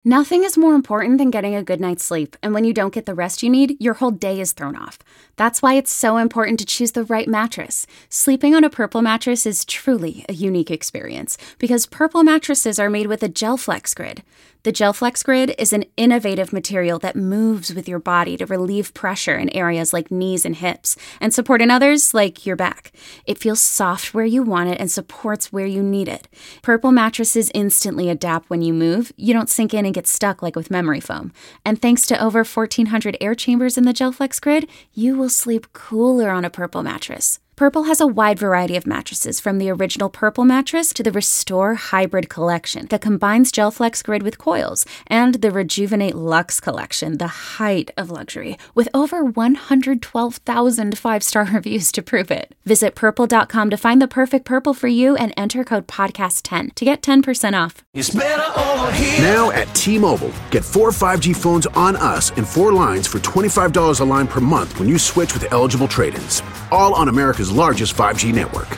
Nothing is more important than getting a good night's sleep, and when you don't get the rest you need, your whole day is thrown off. That's why it's so important to choose the right mattress. Sleeping on a Purple mattress is truly a unique experience, because Purple mattresses are made with a GelFlex Grid. The GelFlex Grid is an innovative material that moves with your body to relieve pressure in areas like knees and hips, and support in others like your back. It feels soft where you want it and supports where you need it. Purple mattresses instantly adapt when you move. You don't sink in and get stuck like with memory foam. And thanks to over 1,400 air chambers in the GelFlex Grid, you will sleep cooler on a Purple mattress. Purple has a wide variety of mattresses, from the original Purple mattress to the Restore Hybrid collection that combines GelFlex Grid with coils, and the Rejuvenate Luxe collection, the height of luxury, with over 112,000 five-star reviews to prove it. Visit purple.com to find the perfect Purple for you and enter code podcast10 to get 10% off. It's better over here. Now at T-Mobile, get 4 5G phones on us and 4 lines for $25 a line per month when you switch with eligible trade-ins. All on America's largest 5G network.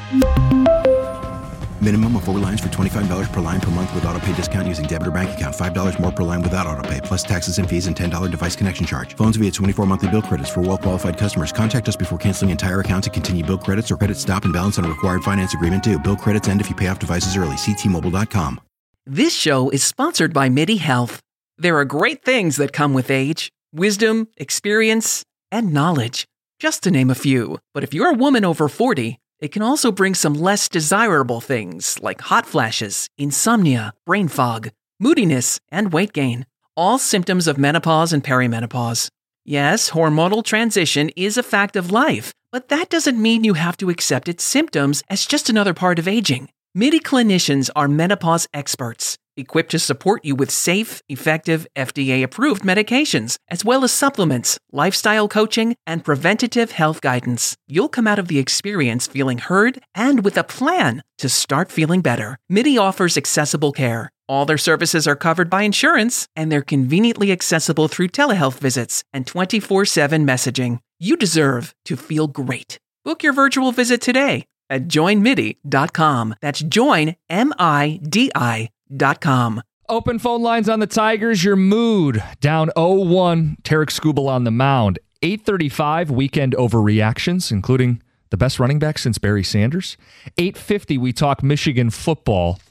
Minimum of 4 lines for $25 per line per month with autopay discount using debit or bank account. $5 more per line without autopay, plus taxes and fees and $10 device connection charge. Phones via 24 monthly bill credits for well-qualified customers. Contact us before canceling entire account to continue bill credits or credit stop and balance on a required finance agreement due. Bill credits end if you pay off devices early. See T-Mobile.com. This show is sponsored by MIDI Health. There are great things that come with age: wisdom, experience, and knowledge, just to name a few. But if you're a woman over 40, it can also bring some less desirable things like hot flashes, insomnia, brain fog, moodiness, and weight gain. All symptoms of menopause and perimenopause. Yes, hormonal transition is a fact of life, but that doesn't mean you have to accept its symptoms as just another part of aging. MIDI clinicians are menopause experts, equipped to support you with safe, effective, FDA-approved medications, as well as supplements, lifestyle coaching, and preventative health guidance. You'll come out of the experience feeling heard and with a plan to start feeling better. MIDI offers accessible care. All their services are covered by insurance, and they're conveniently accessible through telehealth visits and 24/7 messaging. You deserve to feel great. Book your virtual visit today at joinmidi.com. That's joinmidi.com. Open phone lines on the Tigers. Your mood down 0-1. Tarek Skubal on the mound. 8:35 weekend overreactions, including the best running back since Barry Sanders. 8:50 we talk Michigan football.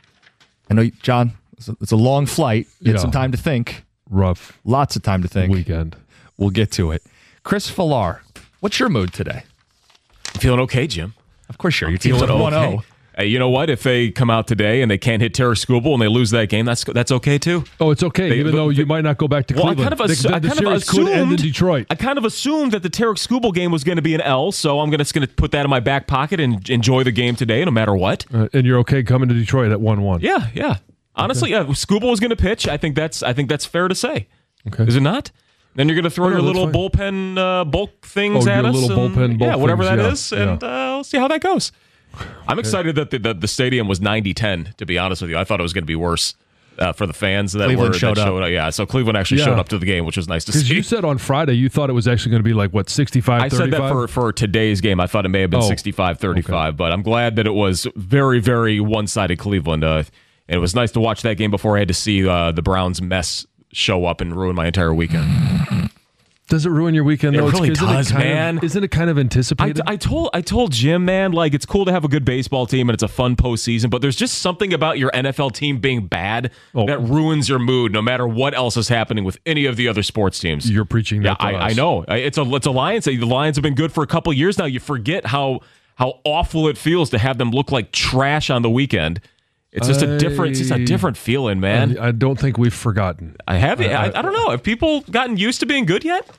I know, John, it's a long flight. You had some time to think. Rough. Lots of time to think. Weekend. We'll get to it. Chris Villar, what's your mood today? I'm feeling okay, Jim. Of course, sure. Your team's at 1-0. Hey, you know what? If they come out today and they can't hit Tarek Skubal and they lose that game, that's okay too. Oh, it's okay, even though you might not go back to Cleveland. The series could end in Detroit. I kind of assumed that the Tarek Skubal game was going to be an L, so I'm just going to put that in my back pocket and enjoy the game today, no matter what. And you're okay coming to Detroit at 1-1. Yeah. Honestly, yeah. Skubal was going to pitch. I think that's fair to say. Okay. Is it not? Then you're going to throw your little bullpen bulk things at us. Whatever that is, and we'll see how that goes. I'm excited that the stadium was 90-10, to be honest with you. I thought it was going to be worse for the fans that Cleveland showed up. Yeah, so Cleveland actually showed up to the game, which was nice to see. Because you said on Friday you thought it was actually going to be like, 65-35? I said that for today's game. I thought it may have been 65-35, but I'm glad that it was very, very one-sided Cleveland. And it was nice to watch that game before I had to see the Browns mess show up and ruin my entire weekend. Does it ruin your weekend, though? It really does, man. Isn't it kind of anticipated? I told Jim, man, like, it's cool to have a good baseball team and it's a fun postseason, but there's just something about your NFL team being bad that ruins your mood, no matter what else is happening with any of the other sports teams. You're preaching that to us. I know. It's a Lions. The Lions have been good for a couple years now. You forget how awful it feels to have them look like trash on the weekend. It's just a different feeling, man. I don't think we've forgotten. I don't know. Have people gotten used to being good yet?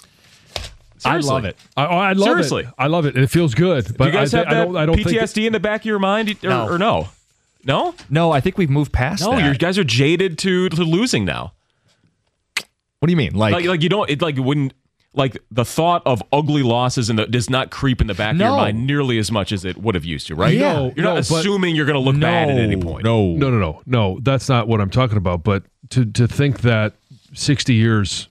Seriously. I love it. I love Seriously. it. I love it. It feels good. But do you guys have that I don't PTSD in the back of your mind or no? No? No, I think we've moved past that. No, you guys are jaded to losing now. What do you mean? Like you don't, it wouldn't, like the thought of ugly losses does not creep in the back of your mind nearly as much as it would have used to, right? Yeah. You're not assuming you're going to look bad at any point. No, that's not what I'm talking about. But to think that 60 years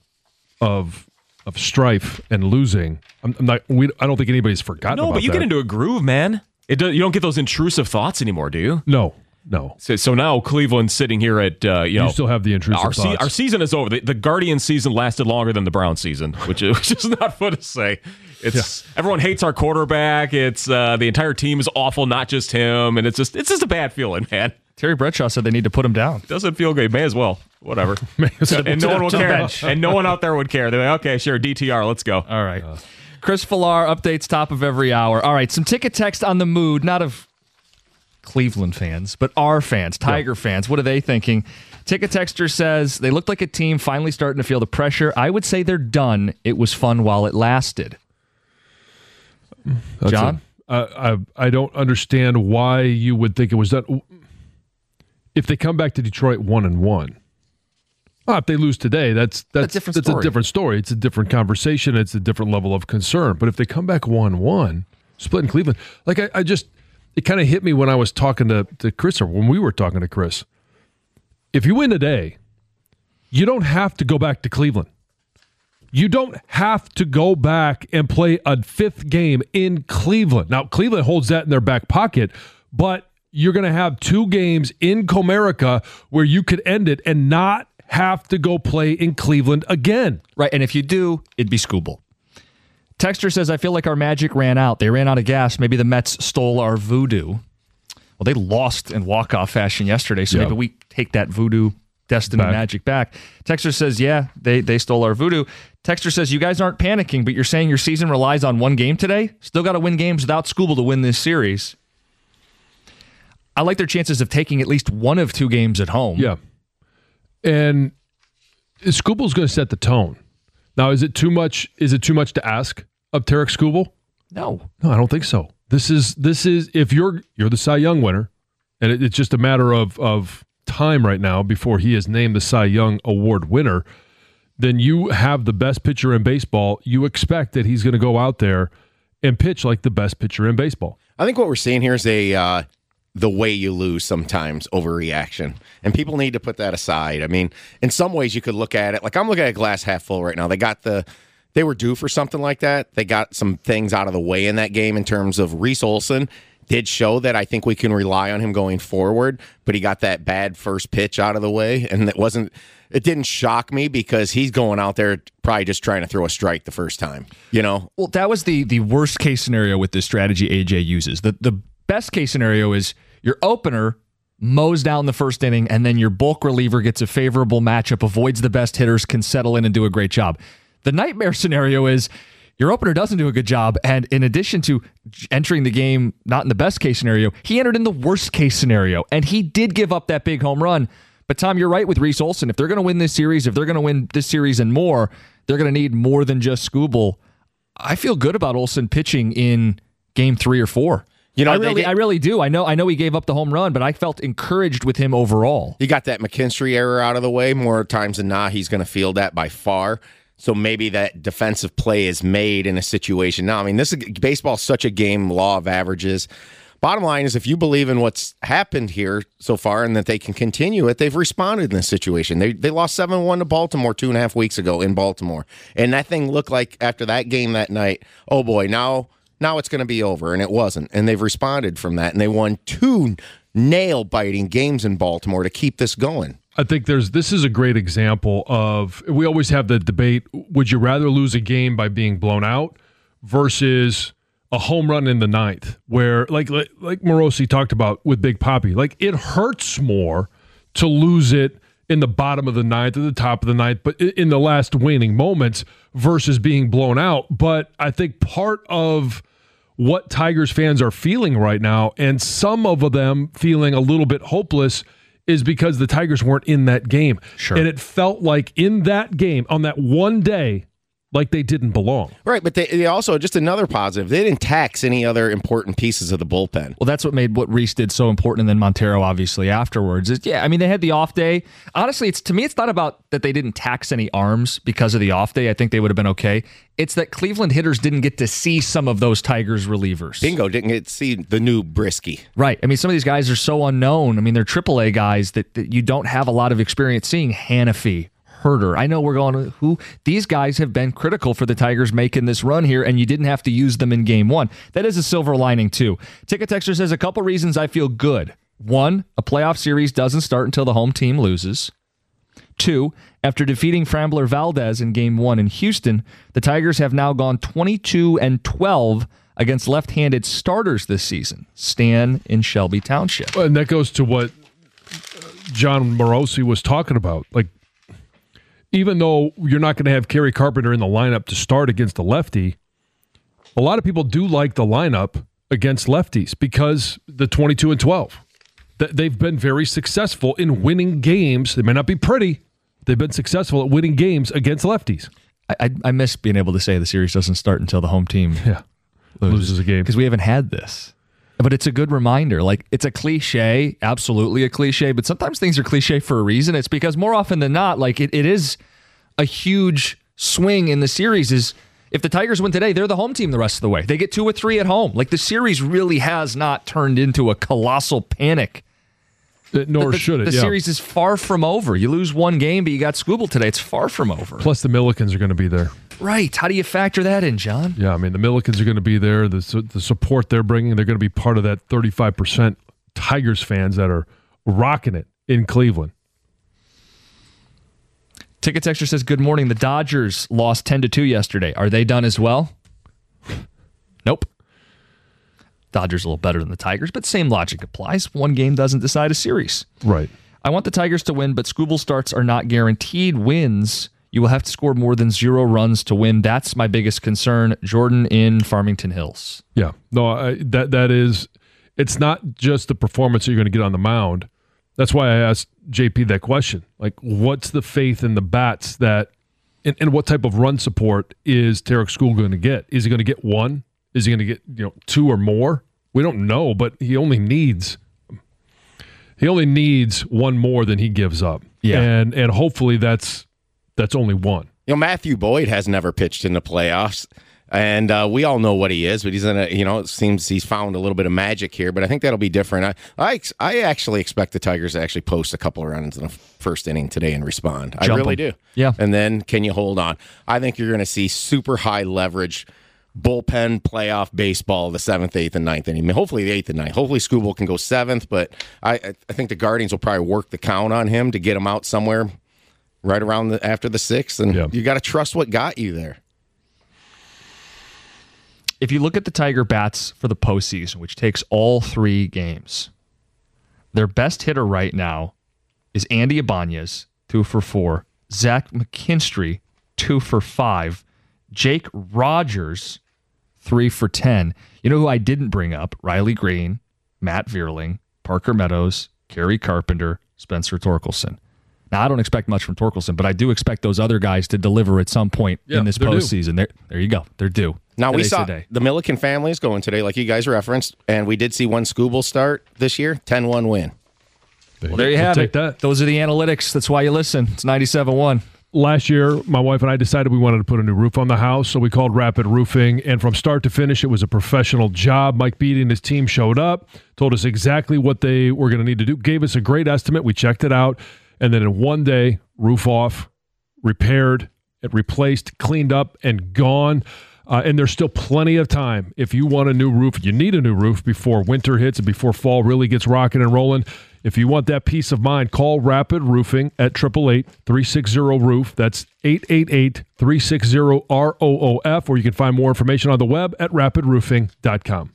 of strife and losing, I don't think anybody's forgotten about that. No, but you get into a groove, man. You don't get those intrusive thoughts anymore, do you? No. No. So now Cleveland's sitting here at you still have the intrusive thoughts. Our season is over. The Guardian season lasted longer than the Brown season, which is not fun to say. Everyone hates our quarterback. It's the entire team is awful, not just him, and it's just a bad feeling, man. Terry Bradshaw said they need to put him down. Doesn't feel good. May as well. Whatever. And no one will care. And no one out there would care. They're like, okay, sure, DTR, let's go. All right. Chris Villar updates top of every hour. All right, some ticket text on the mood, not of Cleveland fans, but our fans, Tiger fans. What are they thinking? Ticket texter says, they look like a team finally starting to feel the pressure. I would say they're done. It was fun while it lasted. John? I don't understand why you would think it was done. If they come back to Detroit 1-1, if they lose today, that's a different story. It's a different conversation. It's a different level of concern. But if they come back 1-1, split in Cleveland, like it kind of hit me when I was talking to Chris, or when we were talking to Chris. If you win today, you don't have to go back to Cleveland. You don't have to go back and play a fifth game in Cleveland. Now, Cleveland holds that in their back pocket, but you're going to have 2 games in Comerica where you could end it and not have to go play in Cleveland again. Right, and if you do, it'd be Scooble. Texter says, I feel like our magic ran out. They ran out of gas. Maybe the Mets stole our voodoo. Well, they lost in walk-off fashion yesterday, so maybe we take that voodoo destiny magic back. Texter says, yeah, they stole our voodoo. Texter says, you guys aren't panicking, but you're saying your season relies on one game today? Still got to win games without Scooble to win this series. I like their chances of taking at least one of 2 games at home. Yeah. And Scooble's going to set the tone. Now, is it too much to ask of Tarek Skubal? No, I don't think so. This is if you're the Cy Young winner, and it's just a matter of time right now before he is named the Cy Young Award winner, then you have the best pitcher in baseball. You expect that he's going to go out there and pitch like the best pitcher in baseball. I think what we're seeing here is the way you lose sometimes overreaction. And people need to put that aside. I mean, in some ways you could look at it, like I'm looking at a glass half full right now. They were due for something like that. They got some things out of the way in that game in terms of Reese Olson did show that I think we can rely on him going forward, but he got that bad first pitch out of the way, and it didn't shock me because he's going out there probably just trying to throw a strike the first time, Well, that was the worst case scenario with this strategy AJ uses. The best case scenario is your opener mows down the first inning, and then your bulk reliever gets a favorable matchup, avoids the best hitters, can settle in and do a great job. The nightmare scenario is your opener doesn't do a good job, and in addition to entering the game not in the best case scenario, he entered in the worst case scenario, and he did give up that big home run. But Tom, you're right with Reese Olson. If they're going to win this series, and more, they're going to need more than just Skubal. I feel good about Olson pitching in game 3 or 4. I really do. I know he gave up the home run, but I felt encouraged with him overall. He got that McKinstry error out of the way. More times than not, he's going to field that by far. So maybe that defensive play is made in a situation. Now, I mean, baseball is such a game, law of averages. Bottom line is, if you believe in what's happened here so far and that they can continue it, they've responded in this situation. They lost 7-1 to Baltimore 2.5 weeks ago in Baltimore. And that thing looked like after that game that night, oh boy, now it's going to be over. And it wasn't. And they've responded from that. And they won 2 nail-biting games in Baltimore to keep this going. I think this is a great example of, we always have the debate, would you rather lose a game by being blown out versus a home run in the 9th, where like Morosi talked about with Big Papi, like it hurts more to lose it in the bottom of the 9th or the top of the 9th, but in the last waning moments versus being blown out. But I think part of what Tigers fans are feeling right now, and some of them feeling a little bit hopeless, is because the Tigers weren't in that game. Sure. And it felt like in that game, on that one day, like they didn't belong. Right, but they also, just another positive, they didn't tax any other important pieces of the bullpen. Well, that's what made what Reese did so important, and then Montero, obviously, afterwards. They had the off day. Honestly, to me, it's not about that they didn't tax any arms because of the off day. I think they would have been okay. It's that Cleveland hitters didn't get to see some of those Tigers relievers. Bingo, didn't get to see the new Brisky. Right. I mean, some of these guys are so unknown. I mean, they're AAA guys that you don't have a lot of experience seeing. Hannafy, Herter. I know we're going, who? These guys have been critical for the Tigers making this run here, and you didn't have to use them in game 1. That is a silver lining, too. Ticket Texter says, a couple reasons I feel good. 1, a playoff series doesn't start until the home team loses. 2, after defeating Framber Valdez in Game 1 in Houston, the Tigers have now gone 22-12 against left-handed starters this season. Stan in Shelby Township. And that goes to what John Morosi was talking about. Like, even though you're not going to have Kerry Carpenter in the lineup to start against a lefty, a lot of people do like the lineup against lefties because the 22-12. They've been very successful in winning games. They may not be pretty. They've been successful at winning games against lefties. I miss being able to say the series doesn't start until the home team loses a game. Because we haven't had this. But it's a good reminder. Like, it's a cliche, absolutely a cliche, but sometimes things are cliche for a reason. It's because more often than not, like it is a huge swing in the series is if the Tigers win today, they're the home team the rest of the way. They get 2 or 3 at home. Like, the series really has not turned into a colossal panic. Nor should it. The series is far from over. You lose one game, but you got Scooble today. It's far from over. Plus, the Millikens are going to be there. Right. How do you factor that in, John? Yeah, I mean, the Millikens are going to be there. The support they're bringing, they're going to be part of that 35% Tigers fans that are rocking it in Cleveland. Ticket Texture says, good morning. The Dodgers lost 10-2 yesterday. Are they done as well? Nope. Dodgers a little better than the Tigers, but same logic applies. One game doesn't decide a series. Right. I want the Tigers to win, but Scooble starts are not guaranteed wins. You will have to score more than 0 runs to win. That's my biggest concern. Jordan in Farmington Hills. Yeah. No, that is, it's not just the performance that you're going to get on the mound. That's why I asked JP that question. Like, what's the faith in the bats that, and what type of run support is Tarik Skubal going to get? Is he going to get 1? Is he going to get 2 or more? We don't know, but he only needs 1 more than he gives up. Yeah, and hopefully that's only 1. Matthew Boyd has never pitched in the playoffs. And we all know what he is, but he's in a, it seems he's found a little bit of magic here, but I think that'll be different. I actually expect the Tigers to actually post a couple of runs in the first inning today and respond. I really do. Yeah. And then can you hold on? I think you're going to see super high leverage bullpen playoff baseball the 7th, 8th, and 9th inning. Hopefully the 8th and 9th. Hopefully Skubal can go 7th, but I think the Guardians will probably work the count on him to get him out somewhere right around after the 6th, and you got to trust what got you there. If you look at the Tiger bats for the postseason, which takes all 3 games, their best hitter right now is Andy Ibanez, 2 for 4. Zach McKinstry, 2 for 5. Jake Rogers, 3 for 10. You know who I didn't bring up? Riley Green, Matt Vierling, Parker Meadows, Kerry Carpenter, Spencer Torkelson. Now, I don't expect much from Torkelson, but I do expect those other guys to deliver at some point in this postseason. There you go. They're due. Now, we saw the Milliken family is going today, like you guys referenced, and we did see one Skubal start this year, 10-1 win. There you have it. Those are the analytics. That's why you listen. It's 97-1. Last year, my wife and I decided we wanted to put a new roof on the house, so we called Rapid Roofing, and from start to finish, it was a professional job. Mike Beatty and his team showed up, told us exactly what they were going to need to do, gave us a great estimate. We checked it out, and then in one day, roof off, repaired, replaced, cleaned up, and gone. And there's still plenty of time. If you want a new roof, you need a new roof before winter hits and before fall really gets rocking and rolling. If you want that peace of mind, call Rapid Roofing at 888-360-ROOF. That's 888-360-ROOF, or you can find more information on the web at rapidroofing.com.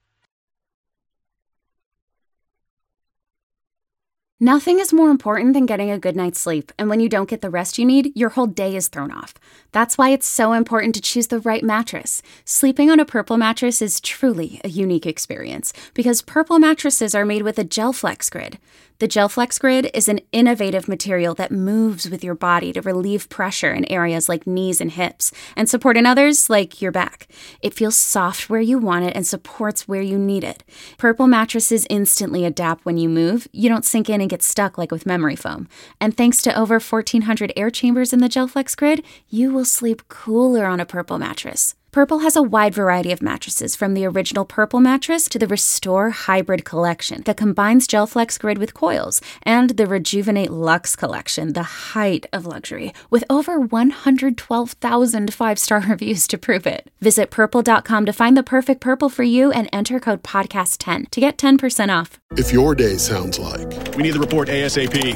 Nothing is more important than getting a good night's sleep, and when you don't get the rest you need, your whole day is thrown off. That's why it's so important to choose the right mattress. Sleeping on a Purple mattress is truly a unique experience, because Purple mattresses are made with a GelFlex Grid. The GelFlex Grid is an innovative material that moves with your body to relieve pressure in areas like knees and hips, and support in others like your back. It feels soft where you want it and supports where you need it. Purple mattresses instantly adapt when you move. You don't sink in and get stuck like with memory foam. And thanks to over 1,400 air chambers in the GelFlex Grid, you will sleep cooler on a Purple mattress. Purple has a wide variety of mattresses, from the original Purple mattress to the Restore Hybrid collection that combines GelFlex Grid with coils, and the Rejuvenate Luxe collection, the height of luxury, with over 112,000 five-star reviews to prove it. Visit Purple.com to find the perfect Purple for you and enter code PODCAST10 to get 10% off. If your day sounds like, we need the report ASAP,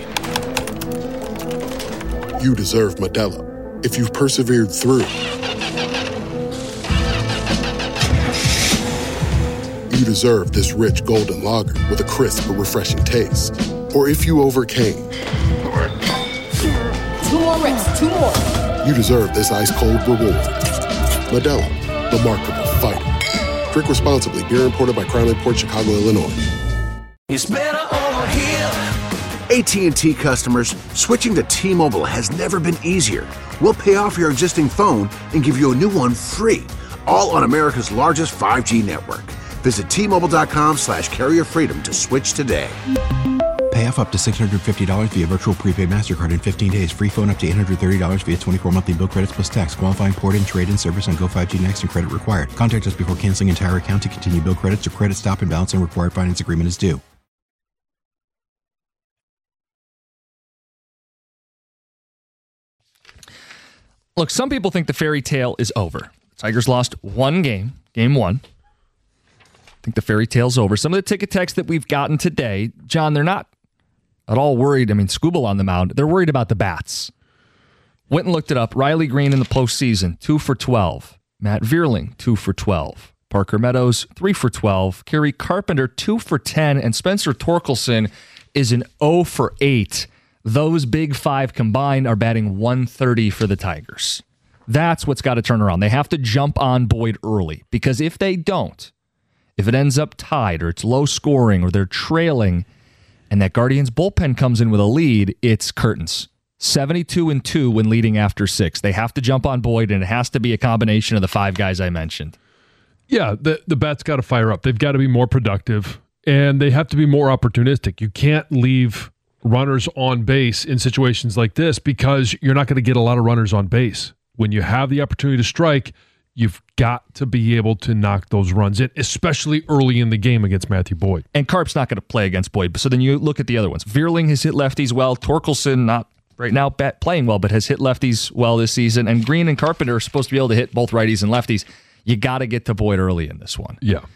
you deserve Modelo. If you've persevered through, you deserve this rich golden lager with a crisp but refreshing taste. Or if you overcame. 2 more reps, 2 more. You deserve this ice-cold reward. Modelo, the Remarkable Fighter. Drink responsibly. Beer imported by Crown Imports, Chicago, Illinois. It's better over here. AT&T customers, switching to T-Mobile has never been easier. We'll pay off your existing phone and give you a new one free, all on America's largest 5G network. Visit T-Mobile.com/carrierfreedom to switch today. Pay off up to $650 via virtual prepaid MasterCard in 15 days. Free phone up to $830 via 24 monthly bill credits plus tax. Qualifying port-in, trade-in service on Go 5G Next and credit required. Contact us before canceling entire account to continue bill credits or credit stop and balance on required finance agreement is due. Look, some people think the fairy tale is over. The Tigers lost one game, game 1. I think the fairy tale's over. Some of the ticket texts that we've gotten today, John, they're not at all worried. I mean, Skubal on the mound. They're worried about the bats. Went and looked it up. Riley Green in the postseason, 2 for 12. Matt Vierling, 2 for 12. Parker Meadows, 3 for 12. Kerry Carpenter, 2 for 10. And Spencer Torkelson is an 0 for 8. Those big 5 combined are batting 130 for the Tigers. That's what's got to turn around. They have to jump on Boyd early, because if they don't, if it ends up tied or it's low scoring or they're trailing and that Guardians bullpen comes in with a lead, it's curtains. 72-2 when leading after 6. They have to jump on Boyd, and it has to be a combination of the 5 guys I mentioned. Yeah, the bat's got to fire up. They've got to be more productive, and they have to be more opportunistic. You can't leave runners on base in situations like this because you're not going to get a lot of runners on base. When you have the opportunity to strike, you've got to be able to knock those runs in, especially early in the game against Matthew Boyd. And Carp's not going to play against Boyd. So then you look at the other ones. Vierling has hit lefties well. Torkelson, not right now playing well, but has hit lefties well this season. And Green and Carpenter are supposed to be able to hit both righties and lefties. You got to get to Boyd early in this one. Yeah.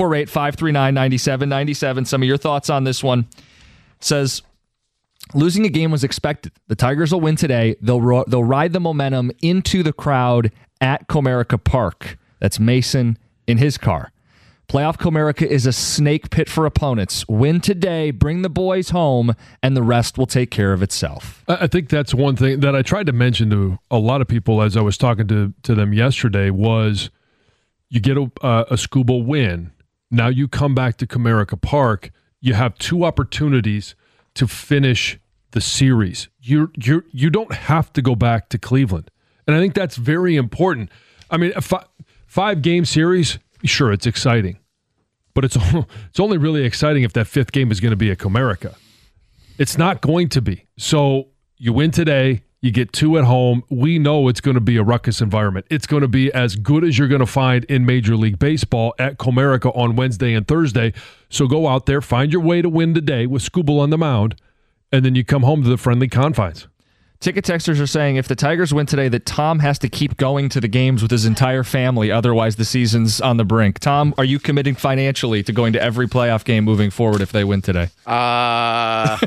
248-539-9797. Some of your thoughts on this one. Says, losing a game was expected. The Tigers will win today. They'll ride the momentum into the crowd at Comerica Park. That's Mason in his car. Playoff Comerica is a snake pit for opponents. Win today, bring the boys home, and the rest will take care of itself. I think that's one thing that I tried to mention to a lot of people as I was talking to them yesterday was you get a Skubal win. Now you come back to Comerica Park. You have 2 opportunities to finish the series. You don't have to go back to Cleveland. And I think that's very important. I mean, a 5-game series, sure, it's exciting. But it's only really exciting if that 5th game is going to be at Comerica. It's not going to be. So you win today, you get 2 at home. We know it's going to be a ruckus environment. It's going to be as good as you're going to find in Major League Baseball at Comerica on Wednesday and Thursday. So go out there, find your way to win today with Skubal on the mound, and then you come home to the friendly confines. Ticket texters are saying if the Tigers win today, that Tom has to keep going to the games with his entire family. Otherwise, the season's on the brink. Tom, are you committing financially to going to every playoff game moving forward if they win today? I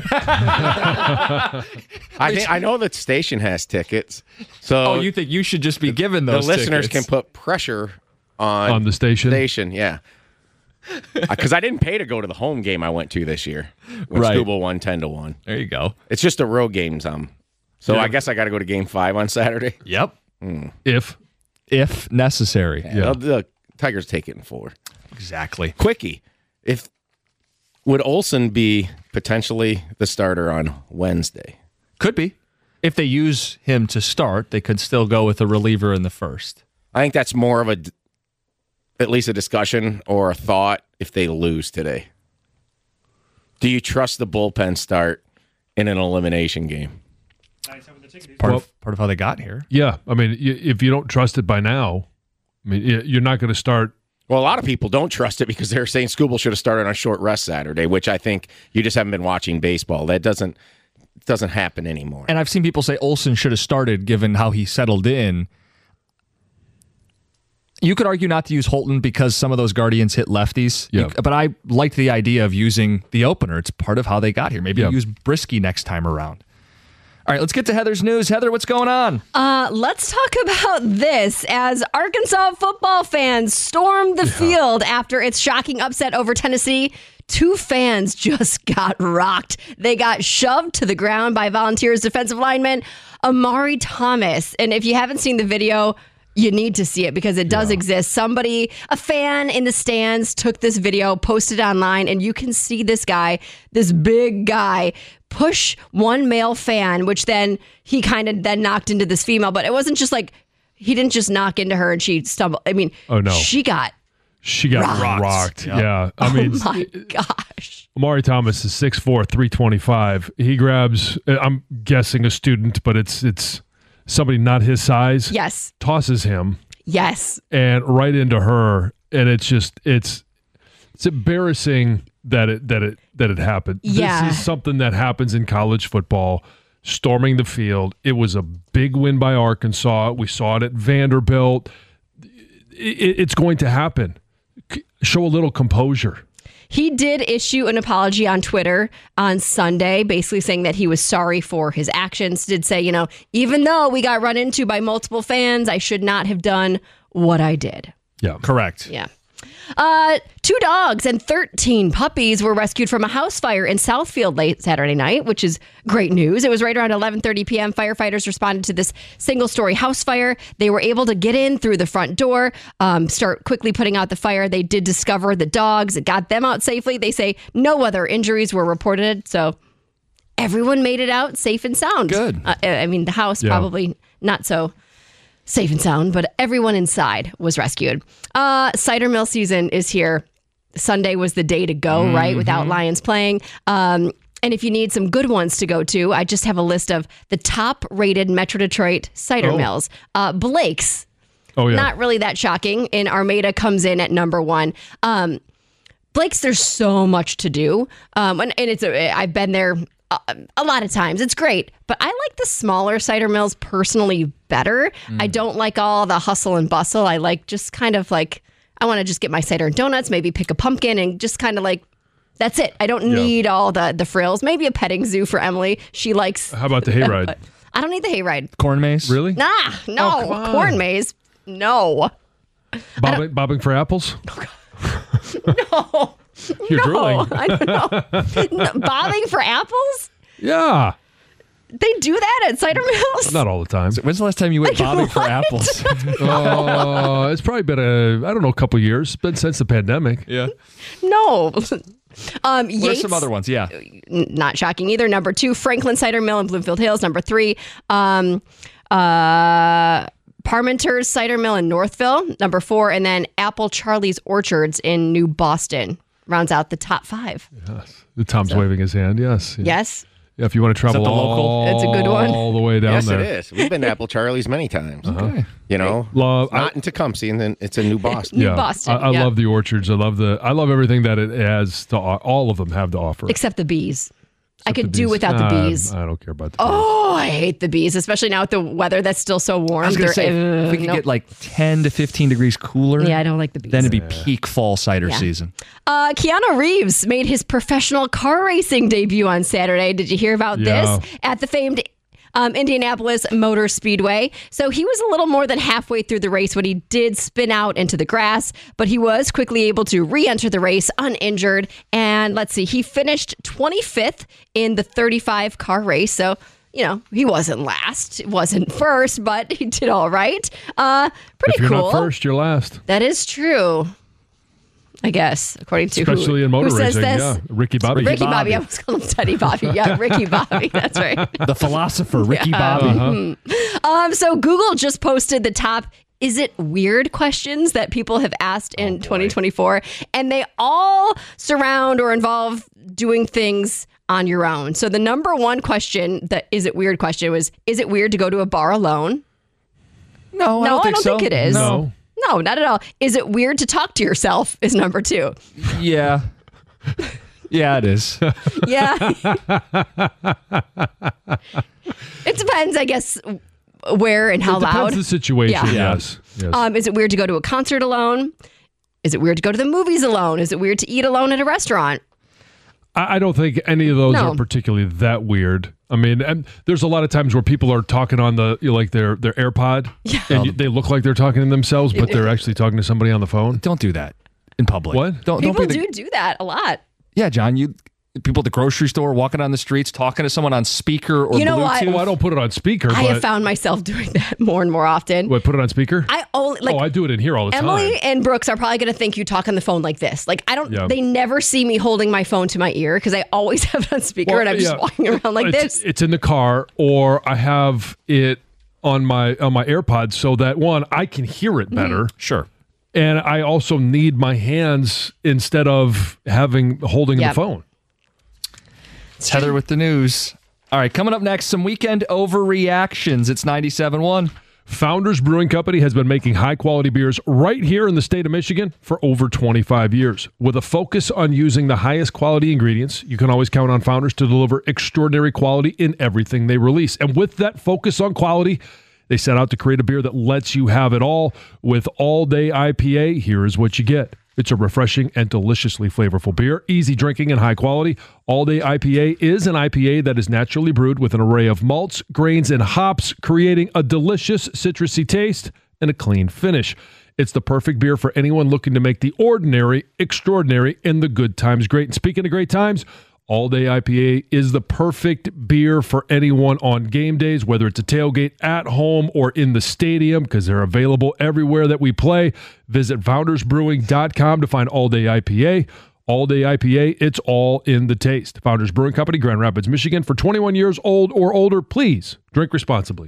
know that station has tickets. So you think you should just be given those tickets? The listeners can put pressure on the station? Station, yeah. Because I didn't pay to go to the home game I went to this year when Right. Skubal won 10-1. There you go. It's just the road games. So Yeah. I guess I got to go to Game 5 on Saturday. Yep. If necessary. Yeah. The Tigers take it in 4. Exactly. Quickie. Would Olsen be potentially the starter on Wednesday? Could be. If they use him to start, they could still go with a reliever in the first. I think that's more of at least a discussion or a thought if they lose today. Do you trust the bullpen start in an elimination game? Part of how they got here. Yeah, I mean, if you don't trust it by now, I mean, you're not going to start. Well, a lot of people don't trust it because they're saying Skubal should have started on short rest Saturday, which I think you just haven't been watching baseball. That doesn't happen anymore. And I've seen people say Olsen should have started given how he settled in. You could argue not to use Holton because some of those Guardians hit lefties. Yeah. But I liked the idea of using the opener. It's part of how they got here. Maybe use Brisky next time around. All right, let's get to Heather's news. Heather, what's going on? Let's talk about this as Arkansas football fans stormed the field after its shocking upset over Tennessee. 2 fans just got rocked. They got shoved to the ground by Volunteers defensive lineman Amari Thomas. And if you haven't seen the video, you need to see it because it does exist. A fan in the stands took this video, posted it online, and you can see this guy, this big guy, push one male fan, which then he kind of then knocked into this female. But it wasn't just like, he didn't just knock into her and she stumbled. I mean, she got rocked. Yeah. I mean, oh my gosh. Amari Thomas is 6'4", 325. He grabs, I'm guessing a student, but it's somebody not his size. Yes. Tosses him. Yes. And right into her. And it's just, it's embarrassing that it happened. Yeah. This is something that happens in college football. Storming the field. It was a big win by Arkansas. We saw it at Vanderbilt. It's going to happen. Show a little composure. He did issue an apology on Twitter on Sunday, basically saying that he was sorry for his actions. Did say, even though we got run into by multiple fans, I should not have done what I did. Yeah. Correct. Yeah. 2 dogs and 13 puppies were rescued from a house fire in Southfield late Saturday night, which is great news. It was right around 11:30 p.m. Firefighters responded to this single-story house fire. They were able to get in through the front door, start quickly putting out the fire. They did discover the dogs. It got them out safely. They say no other injuries were reported, so everyone made it out safe and sound. Good. I mean, the house probably not so safe and sound, but everyone inside was rescued. Cider mill season is here. Sunday was the day to go, right? Without Lions playing. And if you need some good ones to go to, I just have a list of the top rated Metro Detroit cider mills. Blake's. Not really that shocking. In Armada comes in at number 1. Blake's, there's so much to do. And I've been there a lot of times. It's great, but I like the smaller cider mills personally better. I don't like all the hustle and bustle. I like just kind of like, I want to just get my cider and donuts, maybe pick a pumpkin and just kind of like, that's it. I don't need all the frills. Maybe a petting zoo for Emily. She likes. How about the hayride? I don't need the hayride. Corn maze? Really? Nah, no. Corn maze. No. Bobbing for apples? No. You're drooling. I don't know. Bobbing for apples? Yeah. They do that at cider mills? Not all the time. So when's the last time you went bobbing for apples? It's probably been a couple years. It's been since the pandemic. Yeah. No. What are some other ones? Yeah. Not shocking either. Number 2, Franklin Cider Mill in Bloomfield Hills. Number 3, Parmenter's Cider Mill in Northville. Number 4, and then Apple Charlie's Orchards in New Boston rounds out the top 5. Yes. Tom's waving his hand. Yes. Yeah. Yes. Yeah, if you want to travel It's a good one. all the way down yes, there. Yes, it is. We've been to Apple Charlie's many times. Okay. Not in Tecumseh, and then it's in New Boston. New Boston. I love the orchards. I love everything that it has to. All of them have to offer, except the bees. I could do without the bees. I don't care about the bees. Oh, I hate the bees, especially now with the weather that's still so warm. I was going to say, if we could get like 10 to 15 degrees cooler. Yeah, I don't like the bees. Then it'd be peak fall cider season. Keanu Reeves made his professional car racing debut on Saturday. Did you hear about this? At the famed Indianapolis Motor Speedway. So he was a little more than halfway through the race when he did spin out into the grass, but he was quickly able to re-enter the race uninjured. And let's see, he finished 25th in the 35 car race. So, he wasn't last, wasn't first, but he did all right. Pretty cool. If you're not first, you're last. That is true. I guess, according to especially in motor racing, yeah. Ricky Bobby. Ricky Bobby. I was calling him Teddy Bobby. Yeah, Ricky Bobby. That's right. The philosopher, Ricky Bobby. So Google just posted the top "Is it weird?" questions that people have asked in 2024, and they all surround or involve doing things on your own. So the number one question, the "Is it weird?" question was, "Is it weird to go to a bar alone?" No, I don't think it is. No. No, not at all. Is it weird to talk to yourself is number 2. Yeah. Yeah, it is. Yeah. It depends, I guess, where and how loud. It depends the situation, yes. Is it weird to go to a concert alone? Is it weird to go to the movies alone? Is it weird to eat alone at a restaurant? I don't think any of those are particularly that weird. I mean, and there's a lot of times where people are talking on their AirPod, and they look like they're talking to themselves, but they're actually talking to somebody on the phone. Don't do that in public. What? People do that a lot. Yeah, John, people at the grocery store walking on the streets, talking to someone on speaker or Bluetooth. What? Well, I don't put it on speaker. I have found myself doing that more and more often. What, put it on speaker? I do it in here all the time. Emily and Brooks are probably going to think you talk on the phone like this. Like, they never see me holding my phone to my ear because I always have it on speaker and I'm just walking around like this. It's in the car, or I have it on my AirPods so that, one, I can hear it better. Sure. And I also need my hands instead of holding the phone. It's Heather with the news. All right, coming up next, some weekend overreactions. It's 97.1. Founders Brewing Company has been making high-quality beers right here in the state of Michigan for over 25 years. With a focus on using the highest quality ingredients, you can always count on Founders to deliver extraordinary quality in everything they release. And with that focus on quality, they set out to create a beer that lets you have it all. With All Day IPA, here is what you get. It's a refreshing and deliciously flavorful beer, easy drinking and high quality. All Day IPA is an IPA that is naturally brewed with an array of malts, grains, and hops, creating a delicious citrusy taste and a clean finish. It's the perfect beer for anyone looking to make the ordinary extraordinary and the good times great. And speaking of great times, All Day IPA is the perfect beer for anyone on game days, whether it's a tailgate at home or in the stadium, because they're available everywhere that we play. Visit foundersbrewing.com to find All Day IPA. All Day IPA, it's all in the taste. Founders Brewing Company, Grand Rapids, Michigan. For 21 years old or older, please drink responsibly.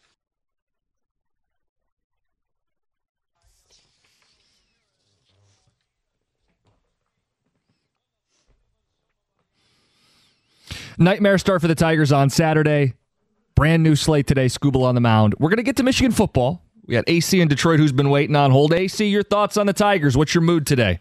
Nightmare start for the Tigers on Saturday. Brand new slate today, Scooble on the mound. We're going to get to Michigan football. We got AC in Detroit who's been waiting on hold. AC, your thoughts on the Tigers? What's your mood today?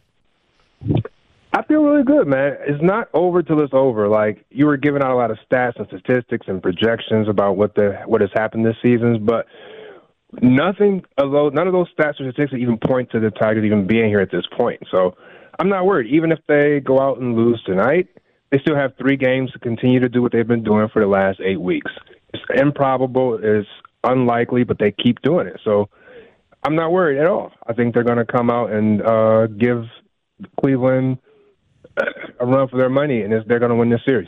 I feel really good, man. It's not over till it's over. Like, you were giving out a lot of stats and statistics and projections about what has happened this season, but none of those stats or statistics even point to the Tigers even being here at this point. So I'm not worried. Even if they go out and lose tonight, they still have 3 games to continue to do what they've been doing for the last 8 weeks. It's improbable, it's unlikely, but they keep doing it. So I'm not worried at all. I think they're going to come out and give Cleveland a run for their money, and they're going to win this series.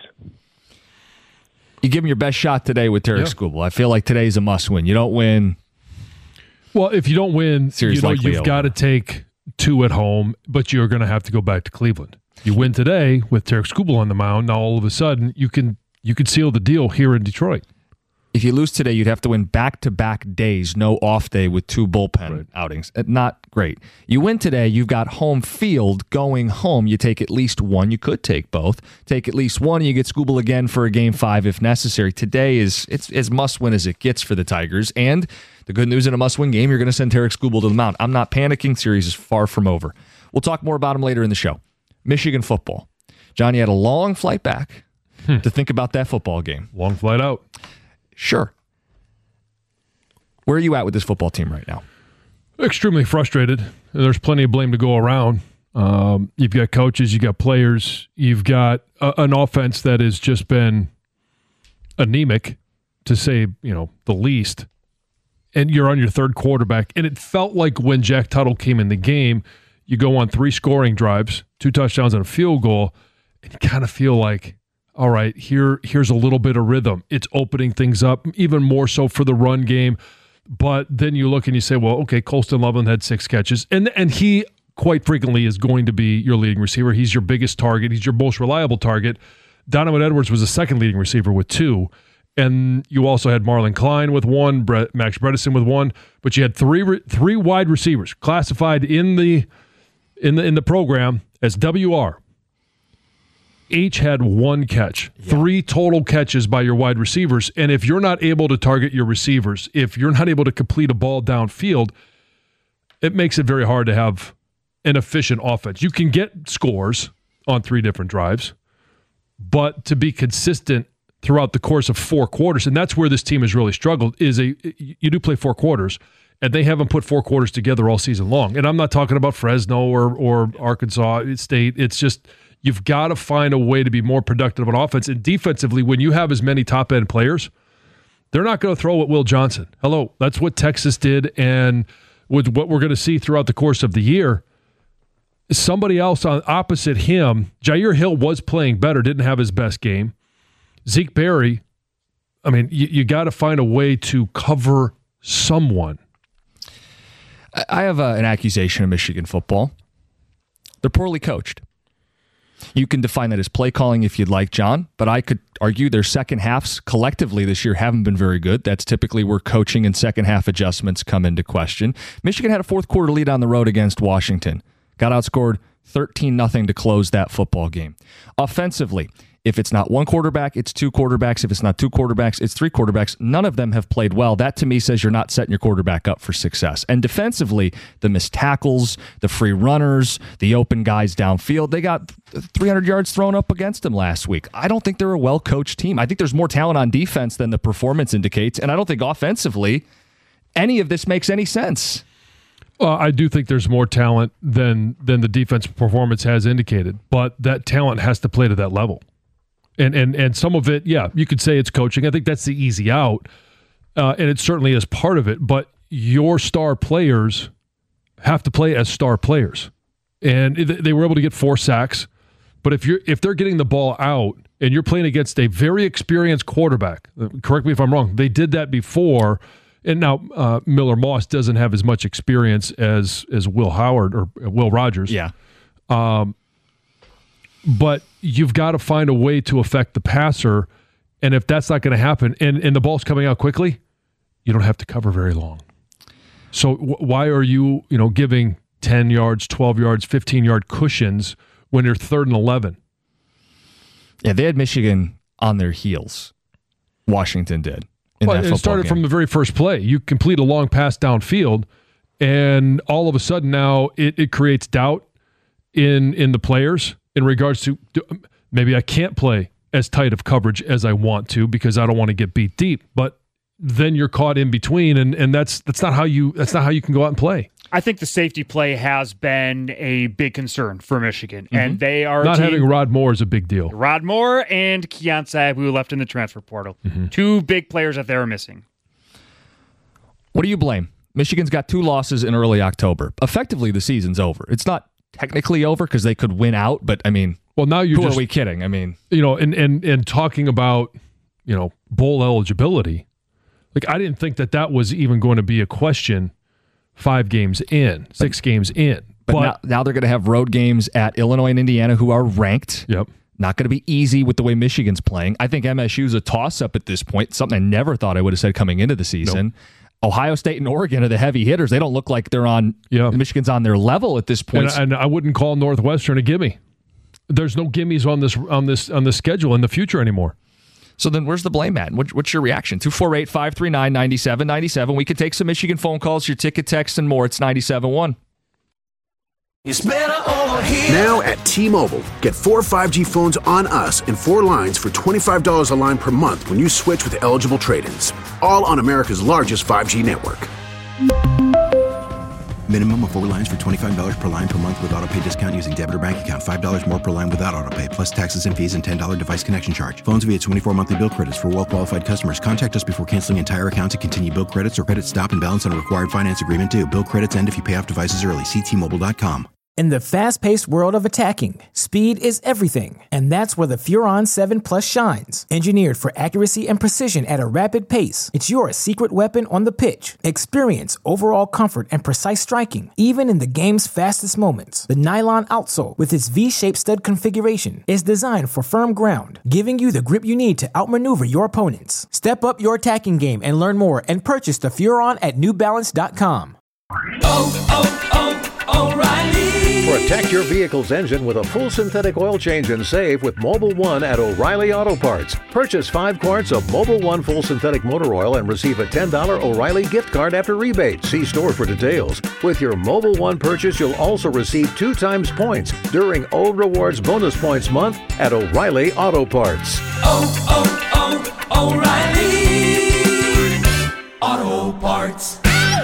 You give them your best shot today with Tarek Skubal. I feel like today's a must-win. You don't win. Well, if you don't win, you've got to take 2 at home, but you're going to have to go back to Cleveland. You win today with Tarek Skubal on the mound. Now all of a sudden you can seal the deal here in Detroit. If you lose today, you'd have to win back-to-back days, no off day with 2 bullpen outings. Not great. You win today, you've got home field going home. You take at least 1. You could take both. Take at least 1, and you get Skubal again for a Game 5 if necessary. Today it's as must-win as it gets for the Tigers. And the good news in a must-win game, you're going to send Tarek Skubal to the mound. I'm not panicking. Series is far from over. We'll talk more about him later in the show. Michigan football. Johnny had a long flight back to think about that football game. Long flight out. Sure. Where are you at with this football team right now? Extremely frustrated. There's plenty of blame to go around. You've got coaches, you've got players, you've got an offense that has just been anemic, to say, the least. And you're on your 3rd quarterback. And it felt like when Jack Tuttle came in the game, you go on 3 scoring drives, 2 touchdowns and a field goal, and you kind of feel like, all right, here's a little bit of rhythm. It's opening things up, even more so for the run game. But then you look and you say, well, okay, Colston Loveland had 6 catches. And he quite frequently is going to be your leading receiver. He's your biggest target. He's your most reliable target. Donovan Edwards was the 2nd leading receiver with 2. And you also had Marlon Klein with 1, Max Bredesen with 1. But you had 3 wide receivers classified in the program as WR. Each had 1 catch, 3 total catches by your wide receivers. And if you're not able to target your receivers, if you're not able to complete a ball downfield, it makes it very hard to have an efficient offense. You can get scores on 3 different drives, but to be consistent throughout the course of 4 quarters, and that's where this team has really struggled, you do play 4 quarters, and they haven't put 4 quarters together all season long. And I'm not talking about Fresno or Arkansas State. It's just you've got to find a way to be more productive on offense. And defensively, when you have as many top-end players, they're not going to throw at Will Johnson. Hello, that's what Texas did, and with what we're going to see throughout the course of the year, somebody else on opposite him, Jair Hill was playing better, didn't have his best game. Zeke Berry, I mean, you got to find a way to cover someone. I have an accusation of Michigan football. They're poorly coached. You can define that as play calling if you'd like, John, but I could argue their second halves collectively this year haven't been very good. That's typically where coaching and second half adjustments come into question. Michigan had a fourth quarter lead on the road against Washington. Got outscored 13-0 to close that football game. Offensively, if it's not one quarterback, it's 2 quarterbacks. If it's not 2 quarterbacks, it's 3 quarterbacks. None of them have played well. That, to me, says you're not setting your quarterback up for success. And defensively, the missed tackles, the free runners, the open guys downfield, they got 300 yards thrown up against them last week. I don't think they're a well-coached team. I think there's more talent on defense than the performance indicates, and I don't think offensively any of this makes any sense. I do think there's more talent than the defensive performance has indicated, but that talent has to play to that level. And some of it, yeah, you could say it's coaching. I think that's the easy out, and it certainly is part of it. But your star players have to play as star players, and they were able to get 4 sacks. But if they're getting the ball out and you're playing against a very experienced quarterback, correct me if I'm wrong, they did that before. And now Miller Moss doesn't have as much experience as Will Howard or Will Rogers. Yeah. But you've got to find a way to affect the passer, and if that's not going to happen, and the ball's coming out quickly, you don't have to cover very long. So why are you giving 10 yards, 12 yards, 15-yard cushions when you're 3rd and 11? Yeah, they had Michigan on their heels. Washington did. It started from the very first play. You complete a long pass downfield, and all of a sudden now it creates doubt in the players in regards to maybe I can't play as tight of coverage as I want to because I don't want to get beat deep. But then you're caught in between, and that's not how you can go out and play. I think the safety play has been a big concern for Michigan, and they are not having Rod Moore is a big deal. Rod Moore and Keon Sabb, who left in the transfer portal, 2 big players that they're missing. What do you blame? Michigan's got 2 losses in early October. Effectively, the season's over. It's not technically over because they could win out, but I mean, well, now who are we kidding? I mean, and talking about bowl eligibility, like I didn't think that was even going to be a question 5 games in, 6 games in. But now they're going to have road games at Illinois and Indiana, who are ranked. Yep. Not going to be easy with the way Michigan's playing. I think MSU's a toss-up at this point, something I never thought I would have said coming into the season. Nope. Ohio State and Oregon are the heavy hitters. They don't look like they're on Michigan's on their level at this point. And I wouldn't call Northwestern a gimme. There's no gimmies on this schedule in the future anymore. So then where's the blame at? What's your reaction? 248-539-9797. We could take some Michigan phone calls, your ticket, text, and more. It's 97.1. It's better over here. Now at T-Mobile, get 4 5G phones on us and 4 lines for $25 a line per month when you switch with eligible trade-ins. All on America's largest 5G network. Minimum of 4 lines for $25 per line per month with autopay discount using debit or bank account. $5 more per line without autopay, plus taxes and fees and $10 device connection charge. Phones via 24 monthly bill credits for well-qualified customers. Contact us before canceling entire account to continue bill credits or credit stop and balance on a required finance agreement due. Bill credits end if you pay off devices early. See T-Mobile.com. In the fast-paced world of attacking, speed is everything, and that's where the Furon 7 Plus shines. Engineered for accuracy and precision at a rapid pace, it's your secret weapon on the pitch. Experience overall comfort and precise striking, even in the game's fastest moments. The nylon outsole, with its V-shaped stud configuration, is designed for firm ground, giving you the grip you need to outmaneuver your opponents. Step up your attacking game and learn more and purchase the Furon at NewBalance.com. O'Reilly. Protect your vehicle's engine with a full synthetic oil change and save with Mobil 1 at O'Reilly Auto Parts. Purchase 5 quarts of Mobil 1 full synthetic motor oil and receive a $10 O'Reilly gift card after rebate. See store for details. With your Mobil 1 purchase, you'll also receive 2 times points during O-Rewards Bonus Points Month at O'Reilly Auto Parts. O'Reilly Auto Parts.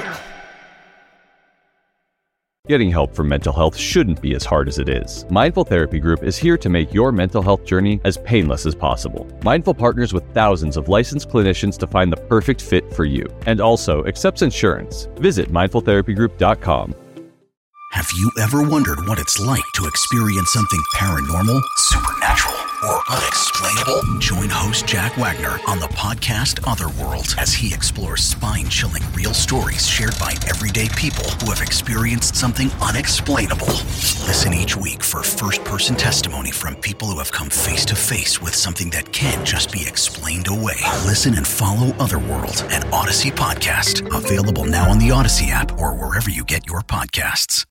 Getting help for mental health shouldn't be as hard as it is. Mindful Therapy Group is here to make your mental health journey as painless as possible. Mindful partners with thousands of licensed clinicians to find the perfect fit for you, and also accepts insurance. Visit mindfultherapygroup.com. Have you ever wondered what it's like to experience something paranormal, supernatural, or unexplainable? Join host Jack Wagner on the podcast Otherworld as he explores spine-chilling real stories shared by everyday people who have experienced something unexplainable. Listen each week for first-person testimony from people who have come face-to-face with something that can't just be explained away. Listen and follow Otherworld, an Odyssey podcast. Available now on the Odyssey app or wherever you get your podcasts.